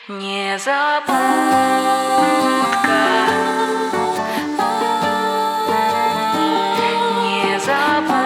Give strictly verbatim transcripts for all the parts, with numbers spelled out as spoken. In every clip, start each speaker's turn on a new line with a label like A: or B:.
A: Незабудка. Незабудка.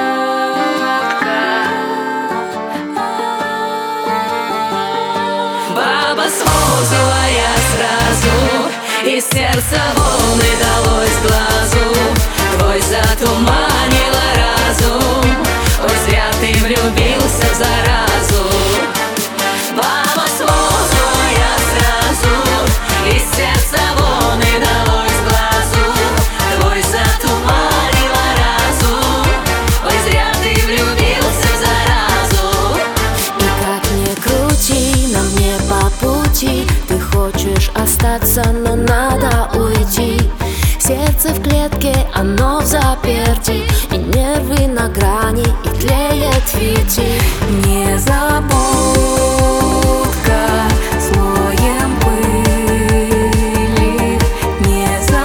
A: Баба смузовая сразу, из сердца волны далось глазу. Твой затуманила разум, ой, зря ты влюбился в заразу. Баба смузовая сразу, из сердца волны далось глазу. Твой затуманила разум, ой, зря ты влюбился в заразу.
B: И как ни крути, нам не по пути. Ты хочешь остаться, но надо уйти. Сердце в клетке, оно в заперти, и нервы на грани, и тлеет фитиль. Незабудка, слоем пыли. Не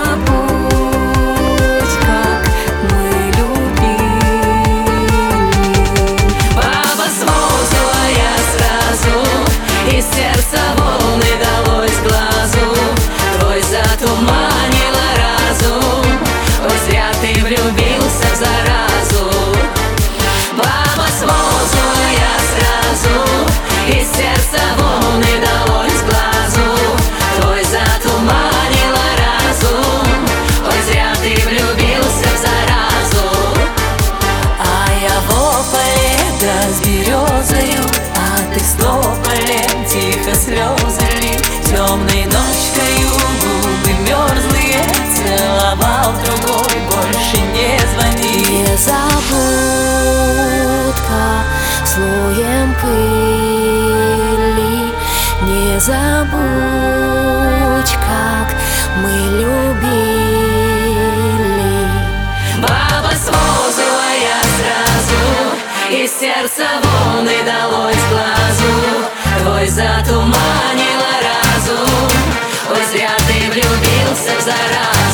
B: забудь, как мы любили.
A: Баба смузовая сразу, из сердца волны далось глазу. Твой затуманила разум, ой, зря ты влюбился в заразу. Баба смузовая сразу, из сердца волны далось глазу. Твой затуманила разум, ой, зря ты влюбился в заразу.
B: А я в ополе, да с березою, а ты с тополем тихо слезы ли. Темной ночкою губы мерзлые целовал другой, больше не звони. Незабудка, слоем пыли. Не забудь, как мы любили.
A: Баба смузовая сразу, из сердца волны далось глазу. Твой затуманила разум, ой, зря ты влюбился в заразу.